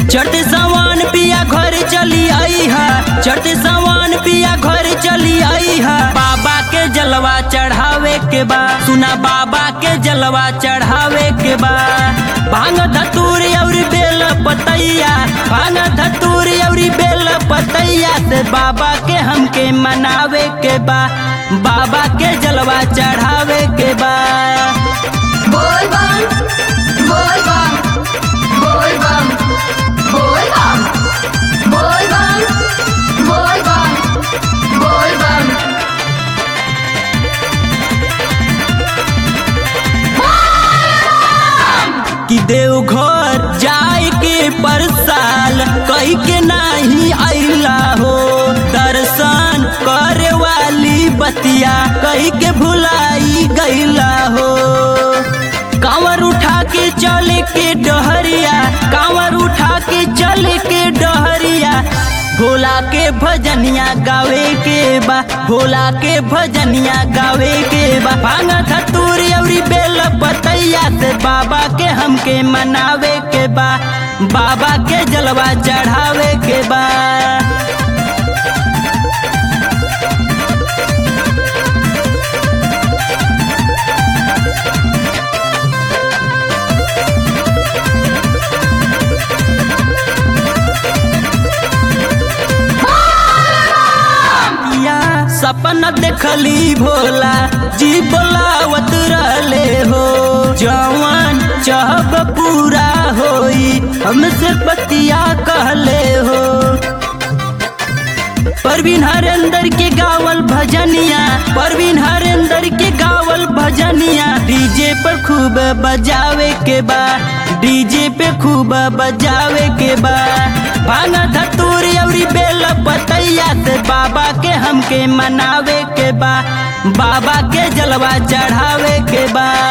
चढ़ते सावन पिया घर चली आई है, चढ़ते सावन पिया घर चली आई है। बाबा के जलवा चढ़ावे के बा, सुना बाबा के जलवा चढ़ावे के बा। भांग धतूरी और बेल पतैया, भांग धतूरी और बेल पतैया से बाबा के हमके मनावे के बा, बाबा के जलवा चढ़ावे के बा। बोल बम बोल बम बोल बम बोल बम बोल बम बोल बम बोल बम। कि देवघर जाए के पर साल कही के नहीं आइला हो, दर्शन करे वाली बतिया कही के भुलाई गईला हो। कांवर उठा के चले के डहरिया, कांवर उठा के चले के डहरिया। भोला के भजनिया गावे के बा, भोला के भजनिया गावे के बा। भांग धतूरी और बेल पतैया से बाबा के हमके मनावे के बा, बाबा के जलवा चढ़ावे के बा। सपना देखली भोला जी बोलावत रहले हो, जवान चाहब पूरा होई हमसे बतिया कहले हो। परवीन हरेंद्र के गावल भजनिया, परवीन हरेंद्र के गावल भजनिया। डीजे पर खूब बजावे के बा, डीजे पे खूब बजावे के बा। भांग धतूरी और बेल पतैया से बाबा के हमके मनावे के बा, बाबा के जलवा चढ़ावे के बा।